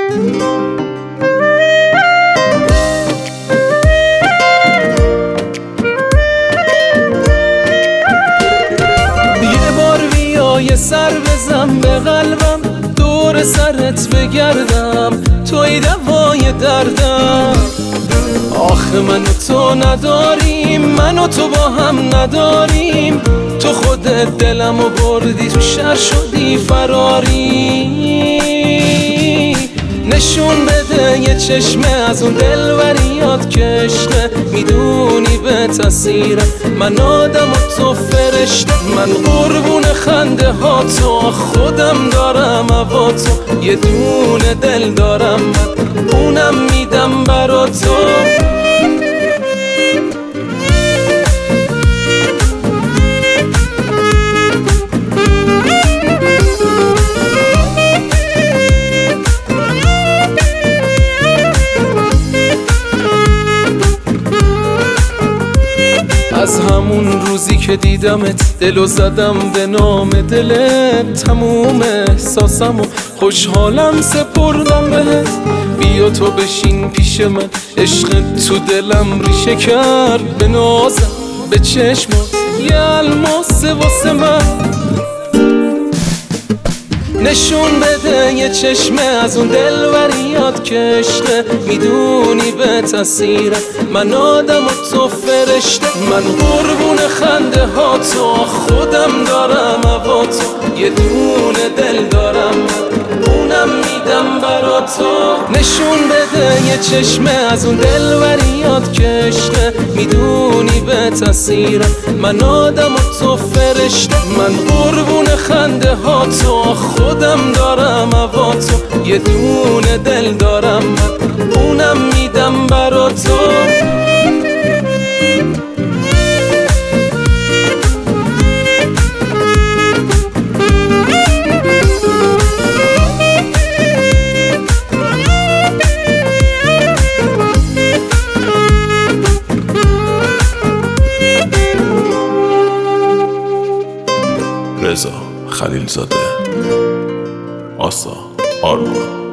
یه سر بزن به قلبم، دور سرت بگردم، توی دوای دردم. آخه من و تو نداریم، من و تو با هم نداریم. تو خودت دلمو بردی، تو شهر شدی فراری. نشون بده یه چشمه از اون دلبریات کشته، میدونی به تاثیرم من آدم و تو فرشته. من قربون خنده ها تو، خودم دارم هوا تو. یه دونه دل دارم من، اونم میدم برا تو. از همون روزی که دیدمت دلو زدم به نام دلت. تموم احساسم و خوشحالم سپردم بهت. بیا تو بشین پیش من، عشقت تو دلم ریشه کرد. به نازم به چشمات یه الماسه واسه من. نشون بده یه چشمه از اون دلبریات کشته، میدونی به تاثیرم من آدم و تو فرشته. من قربون خنده ها تو، خودم دارم هوا تو. یه دونه دل دارم من، اونم میدم برا تو. نشون بده یه چشمه از اون دلبریات کشته، میدونی به تاثیرم من آدم و تو فرشته. من قربون خنده ها تو، خودم دارم هوا تو. یه دونه دل دارم من، اونم میدم برا تو. رضا خلیلزاده، آسا آرمان.